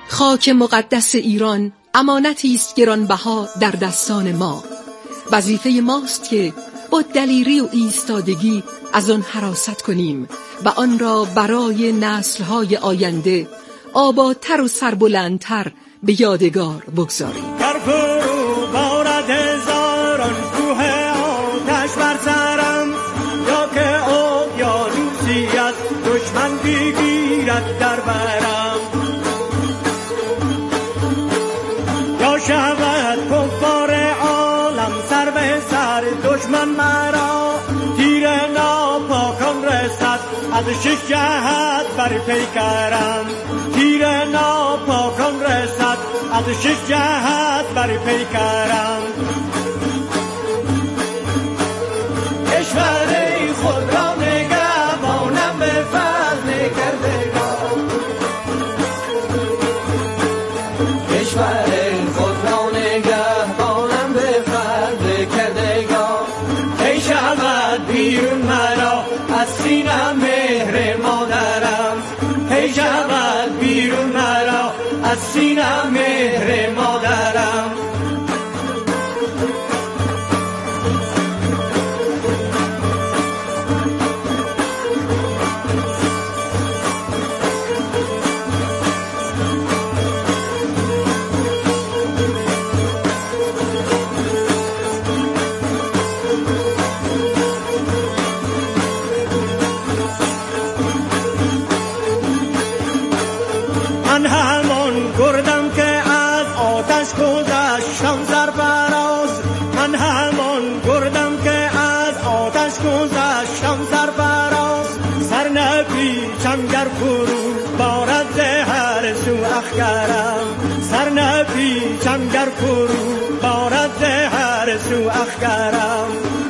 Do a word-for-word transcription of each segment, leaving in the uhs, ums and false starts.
خاک مقدس ایران امانتی است گرانبها در دستان ما. وظیفه ماست که با دلیری و ایستادگی از آن حراست کنیم و آن را برای نسل‌های آینده آبادتر و سربلندتر به یادگار بگذاریم. در فرو بارد هزاران کوه آتش بر سرم، یا که اقیانوسی از دشمن بگیرد در برم، یا شود کفار عالم سر به سر دشمن مرا، تیر ناپاکان رسد از شش جهت بر پیکرم، تیر ناپاکان رسد از شش جهت بر پیکرم. کشور خود را نگهبانم به فضل کردگار، کشور خود را نگهبانم به فضل کردگار. ای شود بیرون مرا از سینم مهر مادرم، ای شود بیرون مرا از سینم مهر مادرم. من همان گردم که از آتش گذشتم سرفراز، من همان گردم که از آتش گذشتم سرفراز. سر نپیچم گر فرو بارد ز هر سو اخگرم، سر نپیچم گر فرو بارد ز هر سو اخگرم.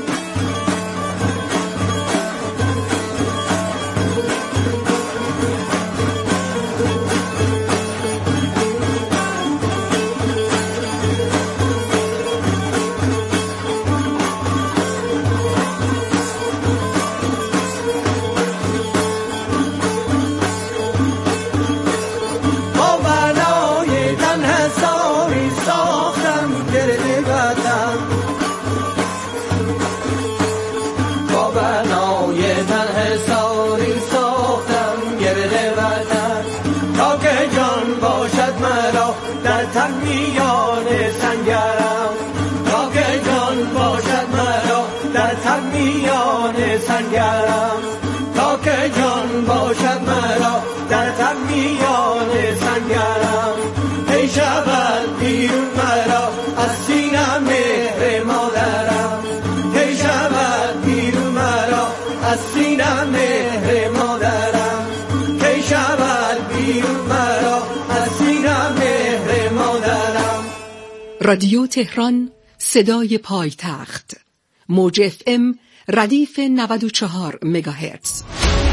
در تن میان سنگرم، تا که جان باشد مرا در تن میان سنگرم، تا که جان باشد مرا در تن میان سنگرم. ای شود بیرون مرا از سینم مهر مادرم، ای شود بیرون مرا از سینم مهر مادرم، ای شود بیرون مرا از سینم مهر مادرم. رادیو تهران، صدای پایتخت، موج اف ام ردیف نود و چهار مگاهرتز.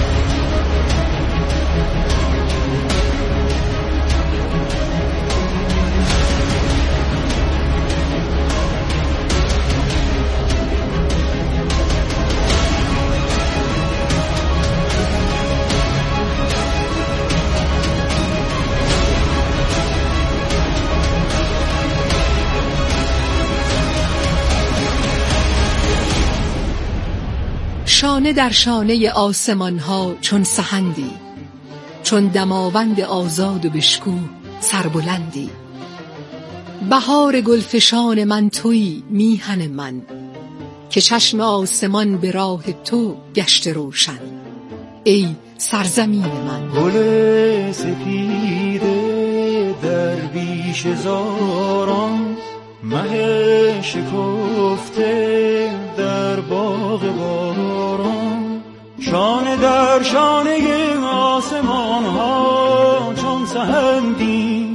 شانه در شانه آسمان ها چون سهندی، چون دماوند آزاد و بشکوه سربلندی. بهار گلفشان من تویی میهن من، که چشم آسمان به راه تو گشت روشن. ای سرزمین من. گل سپید درویش زاران، مه شکفته در باغ باران. شانه در شانه آسمان ها چون سهندی،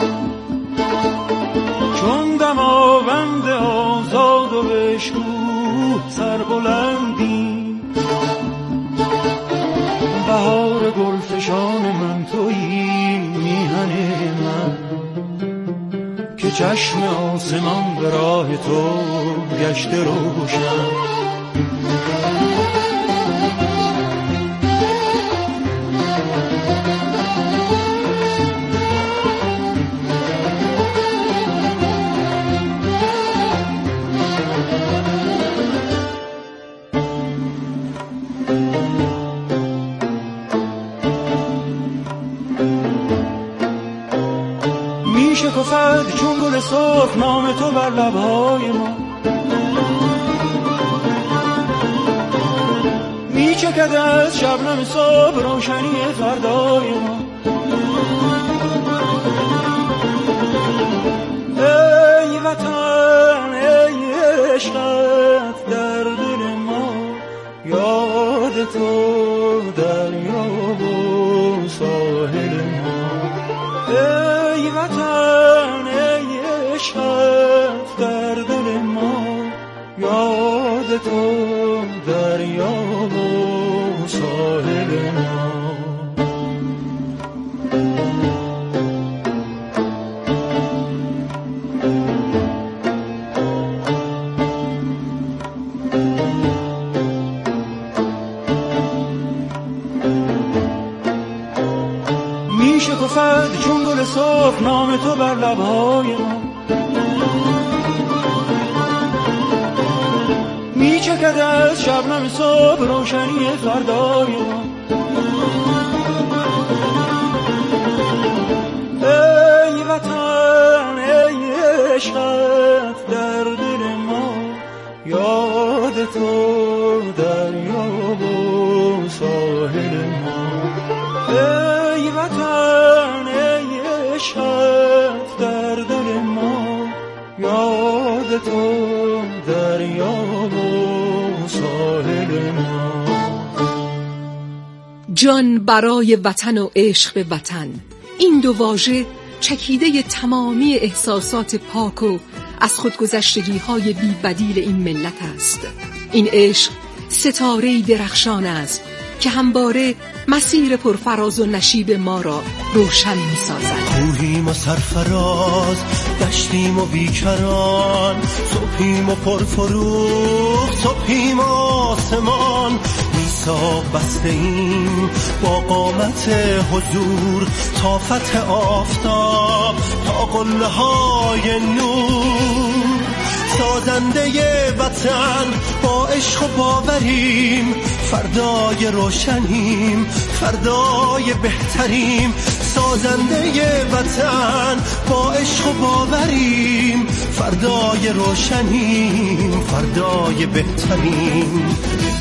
چون دماوند آزاد و بشکوه سربلندی. بهار گلفشان من تویی میهن من، که چشم آسمان به راه تو گشت روشن. شکفد چون گل سرخ نام تو بر لبهای ما، می چکد از شبنم صبح روشنی فردای ما. ای وطن ای عشقت در دل ما، یاد تو دریا و ساحل ما. ای وطن ای عشقت در دل ما، یاد تو دریا و ساحل ما. می شکفد چون گل سرخ نام تو بر لبهای ما، می چکد از شبنم صبح روشنی فردای ما. ای وطن ای عشقت در دل ما، یاد تو دریا و ساحل ما. ای وطن ای عشقت در دل ما، یاد تو دریا و ساحل ما. جان برای وطن و عشق به وطن، این دو واژه چکیده تمامی احساسات پاک و از خودگذشتگی های بی بدیل این ملت است. این عشق ستاره‌ای درخشان است که همواره مسیر پرفراز و نشیب ما را روشن می‌سازد. کوهیم و سرفراز، دشتیم و بیکران، صبحیم و پرفروغ، صبحیم و آسمان. میثاق بسته ایم با قامت حضور تا فتح آفتاب، تا قله های نور. سازنده وطن با عشق و باوریم، فردای روشنیم، فردای بهتریم. سازنده وطن با عشق و باوریم، فردای روشنیم، فردای بهتریم.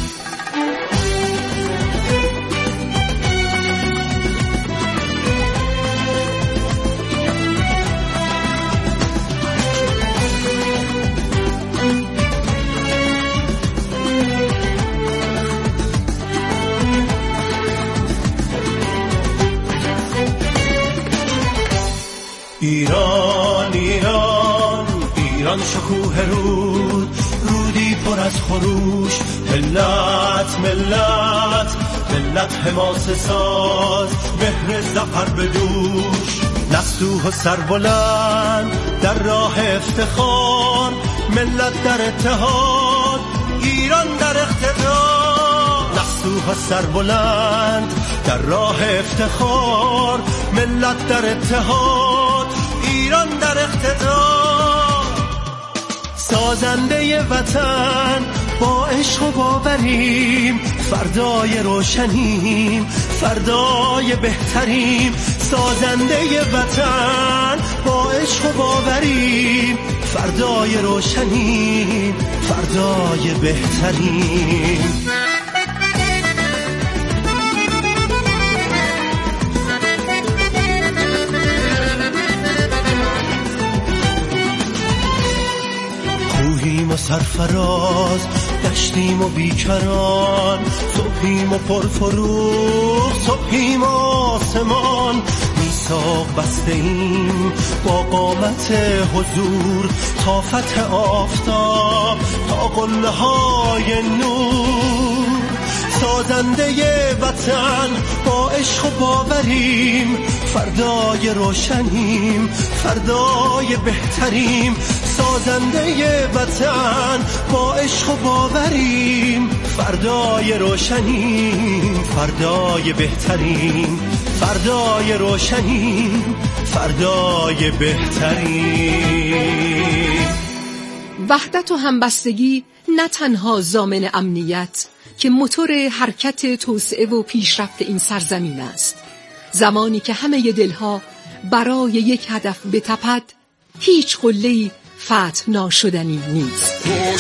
ایران ایران ایران شکوه رود، رودی پر از خروش. ملت ملت ملت حماسه ساز، مهر ظفر به دوش. نستوه و سربلند در راه افتخار، ملت در اتحاد، ایران در اقتدار. نستوه و سربلند در راه افتخار، ملت در اتحاد، ایران در اقتدار. سازنده وطن با عشق و باوریم، فردای روشنیم، فردای بهتریم. سازنده وطن با عشق و باوریم، فردای روشنیم، فردای بهتریم. کوهیم و سرفراز، دشتیم و بیکران، صبحیم و پرفروغ، صبحیم و آسمان. میثاق بسته ایم با قامت حضور تا فتح آفتاب، تا قله های نور. سازنده وطن با عشق و باوریم، فردای روشنیم، فردای بهتریم. سازنده وطن با عشق و باوریم، فردای روشنیم، فردای بهتریم. فردای روشنیم، فردای بهتریم. وحدت و همبستگی نه تنها ضامن امنیت که موتور حرکت توسعه و پیشرفت این سرزمین است. زمانی که همه دلها برای یک هدف بتپد، هیچ قله‌ای فتح ناشدنی نیست.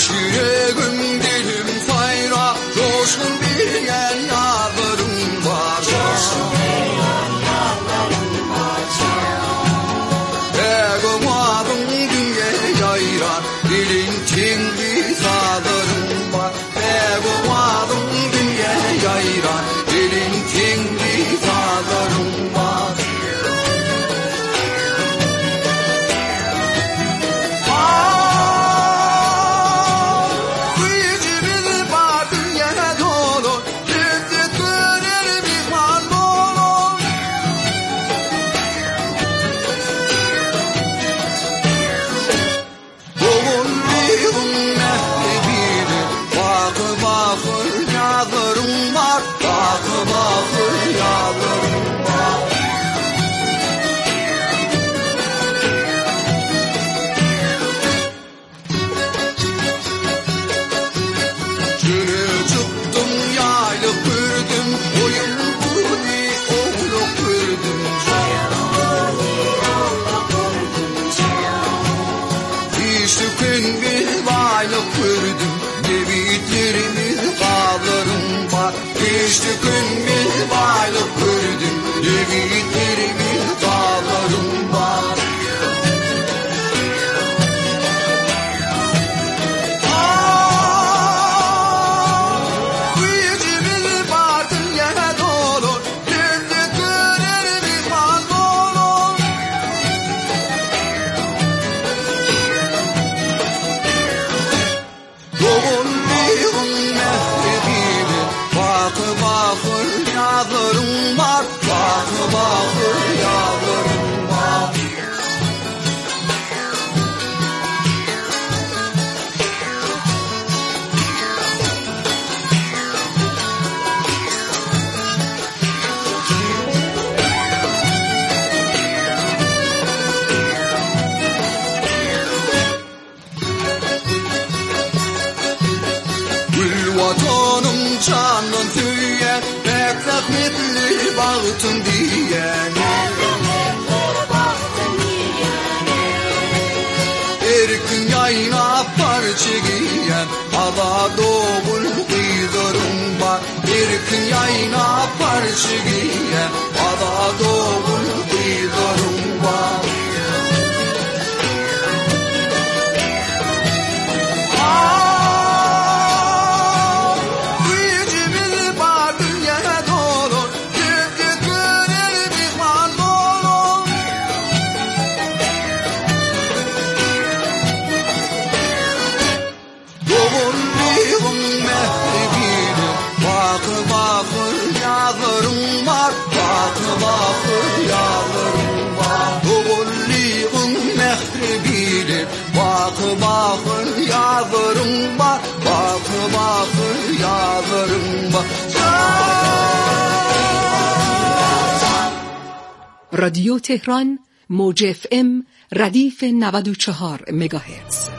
رادیو تهران موج اف ام ردیف نود و چهار مگاهرتز.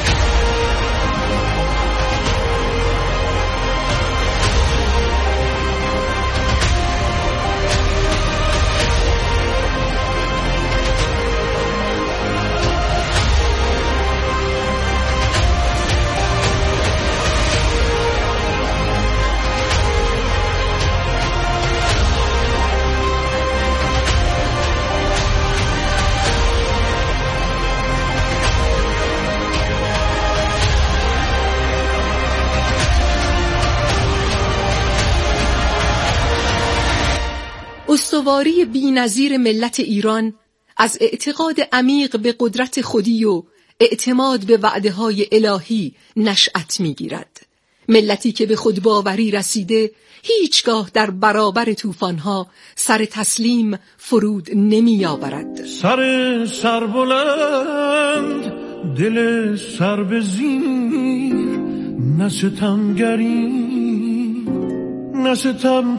استواری بی‌نظیر ملت ایران از اعتقاد عمیق به قدرت خودی و اعتماد به وعده‌های الهی نشأت می‌گیرد. ملتی که به خودباوری رسیده هیچگاه در برابر طوفان‌ها سر تسلیم فرود نمی‌آورد. سر سر بلند، دل سر به زیر، نه ستمگری نه ستم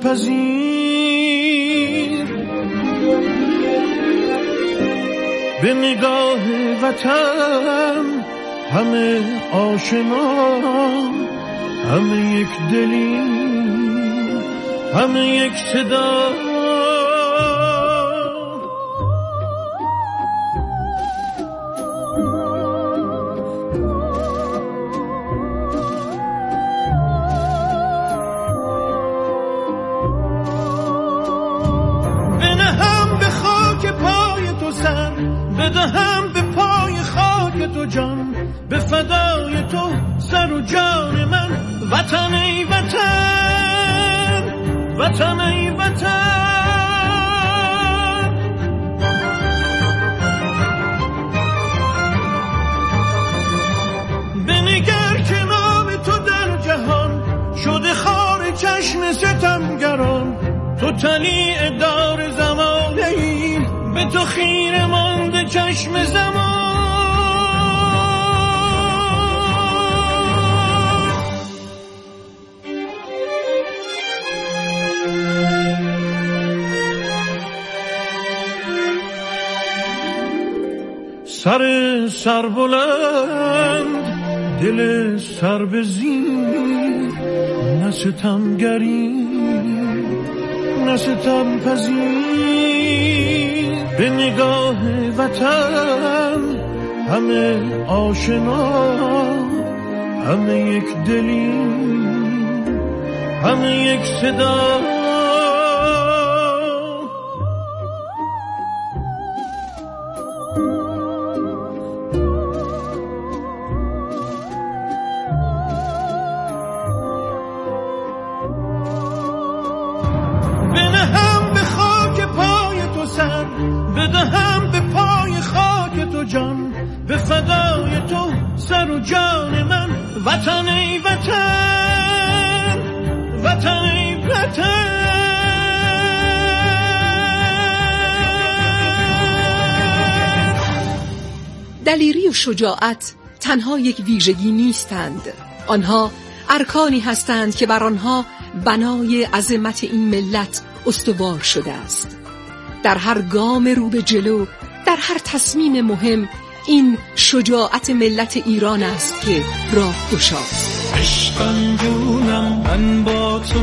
پذیر، به نگاه وطن همه آشنا، همه یک دلی، همه یک صدا. و جان، به فدای تو سر و جان من. وطن ای وطن، وطن ای وطن. بنگر که نام تو در جهان شده خار چشم ستمگران. تو طلیع دار زمانه ای، به تو خیره مانده چشم زمان. سر سر بلند، دل سر به زیر، نه ستمگری نه ستم پذیر. به نگاه وطن همه آشنا، همه یک دلی، همه یک صدا. بدهم به پای خاک تو جان، به فدای تو سر و جان من. وطن ای وطن، وطن ای وطن. دلیری و شجاعت تنها یک ویژگی نیستند، آنها ارکانی هستند که بر آنها بنای عظمت این ملت استوار شده است. در هر گام رو به جلو، در هر تصمیم مهم، این شجاعت ملت ایران است که راه گشاست. عشقم جونم، من با تو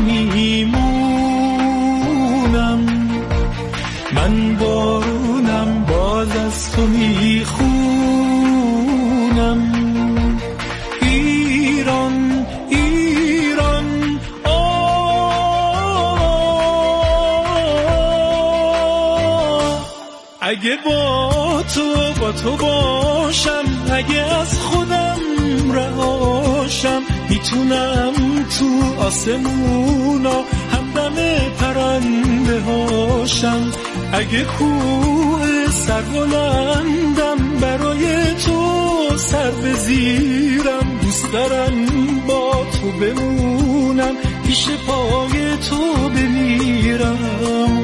میمونم، من بارونم، باز از تو میخونم. ایران ایران آه، اگه با تو با تو باشم، اگه از خودم رهاشم، میتونم تو آسمونا همدم پرنده هاشم. اگه کوه سربلندم، برای تو سر بزیرم. دوست دارم با تو بمونم، پیش پای تو بمیرم.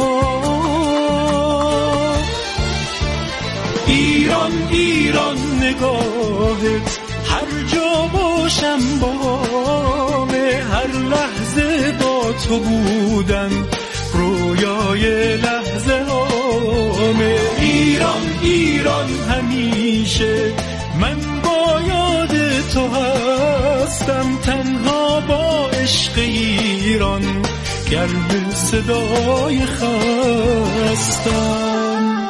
ایران ایران نگاهت هر جا باشم بامه، هر لحظه با تو بودن رویای لحظه هامه. ایران ایران همیشه من با یاد تو هستم، تنها با عشق ایران گرم صدای خستم.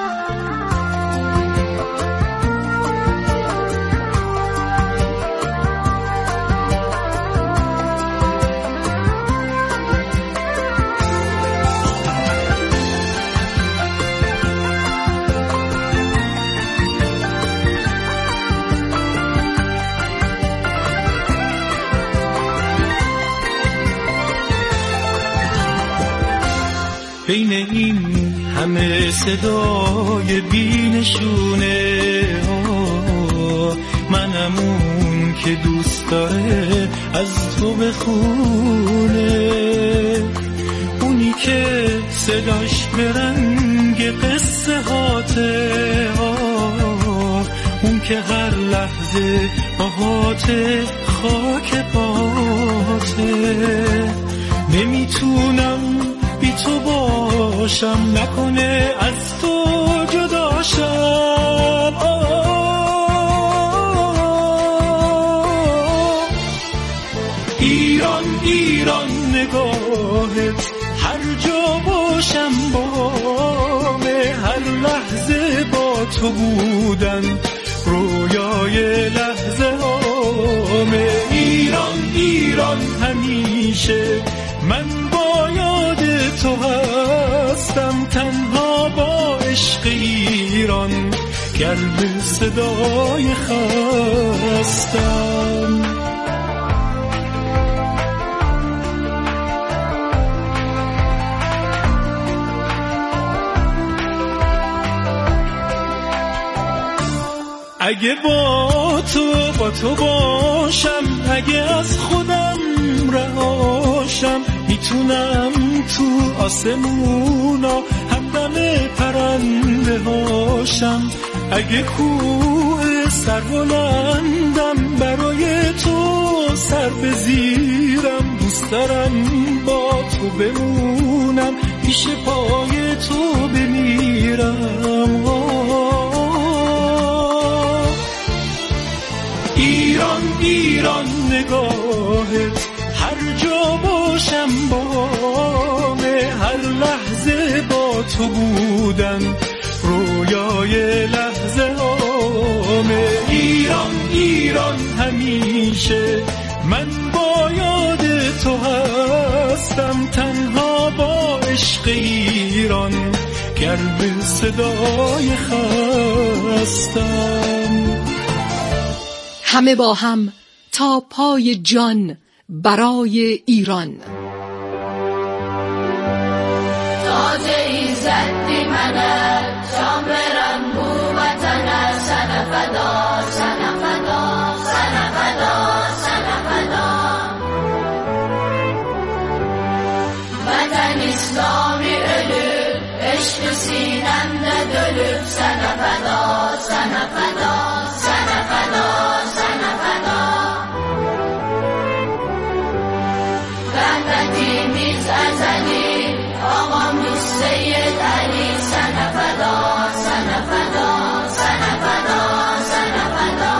بین این همه صدای بینشونه ها، منم اون که دوست داره از تو بخونه. اونی که صداش به رنگ قصه هاته ها، اون که هر لحظه باهاته خاک پاته. نمیتونم بی تو باشم، نکنه از تو جداشم. ایران ایران نگاهت هر جا باشم بامه، هر لحظه با تو بودن رویای لحظه هامه. ایران ایران همیشه من با یاد تو هستم، تنها با عشق ایران گرم صدای خستم. اگه با تو با تو باشم، اگه از خودم رهاشم، میتونم تو آسمونا همدم پرنده هاشم. اگه کوه سربلندم برای تو سر بزیرم، دوست دارم با تو بمونم، پیش پای تو بمیرم. ایران ایران نگاهت هر جا باشم بامه، هر لحظه با تو بودن رویای لحظه هامه. ایران ایران همیشه من با یاد تو هستم، تنها با عشق ایران گرم صدای خستم. همه با هم تا پای جان برای ایران. تاج ایزدی منه جان برم بو وطنه، سنه فدا سنه فدا سنه فدا سنه فدا. وطن اسلامی ölür عشق سینمde dölüp، سنه فدا سنه فدا سنه فدا سنه فدا. رحمتیمیز ازلی آقامız سید علی، سنه فدا سنه فدا سنه فدا سنه فدا.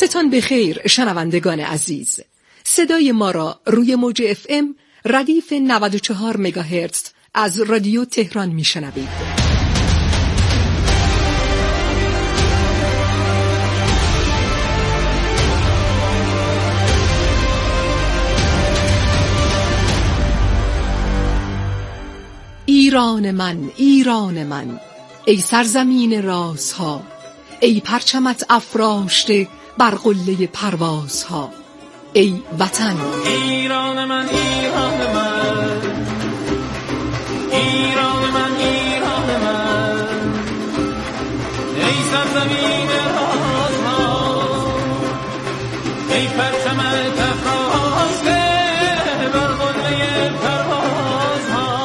وقتتان بخیر شنوندگان عزیز. صدای ما را روی موج اف ام ردیف نود و چهار مگاهرتز از رادیو تهران میشنوید. ایران من، ایران من، ای سرزمین رازها، ای پرچمت افراشته بر قله پروازها، ای وطن. ایران من، ایران من، ایران من، ایران من، ای سرزمین رازها، ای پرچمت افراشته بر قله پروازها.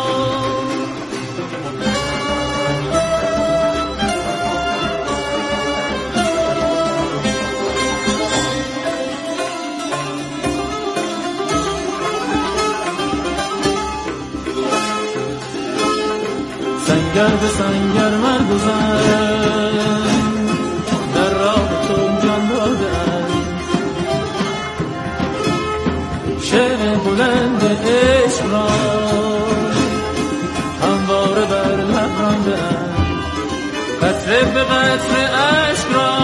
سنگر به سنگر مرد و زن در راه تو جان دادن، شعر بلند عشق را همواره بر لب راندن، قطره به قطره عشق را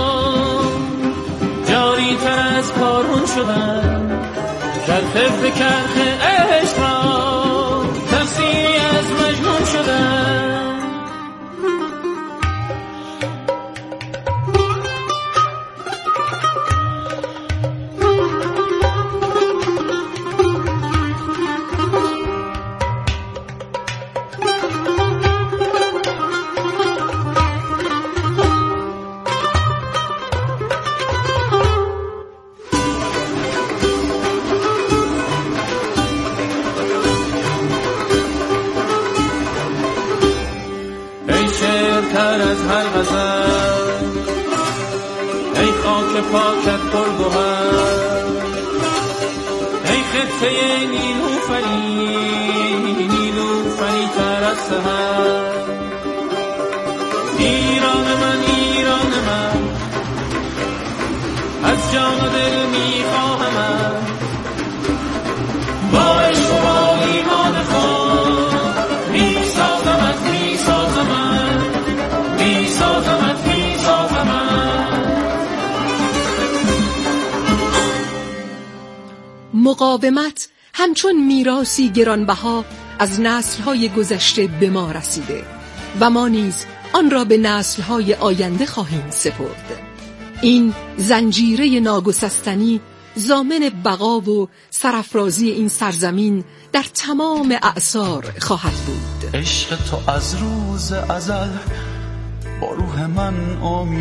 جاری تر از کارون شدن، کرخه به کرخه عشق را تفسیری از مجنون شدن. تر از هر غزل ای خاک پاکت پرگوهر، ای خطه نیلوفری نیلوفری تر از سحر. ایران من، ایران من، از جان و دل میخواهمت، با عشق و با ایمان خود میسازمت، میسازمت، میسازمت، میسازمت. مقاومت همچون میراثی گرانبها از نسل‌های گذشته به ما رسیده و ما نیز آن را به نسل‌های آینده خواهیم سپرد. این زنجیره ناگسستنی ضامن بقا و سرافرازی این سرزمین در تمام اعصار خواهد بود. عشق تو از روز ازل با روح من آمیخته،